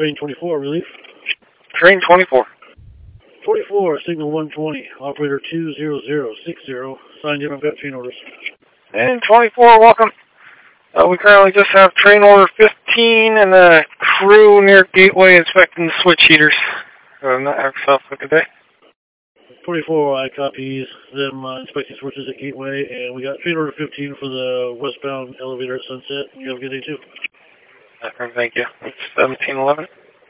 train 24, relief. Train 24. 44, signal 120, operator 20060, signed in, I've got train orders. And 24, welcome. We currently just have train order 15 and the crew near Gateway inspecting the switch heaters. Have yourself a good day. 24, I copies them inspecting switches at Gateway, and we got train order 15 for the westbound elevator at Sunset. You have a good day too. Thank you. It's 1711.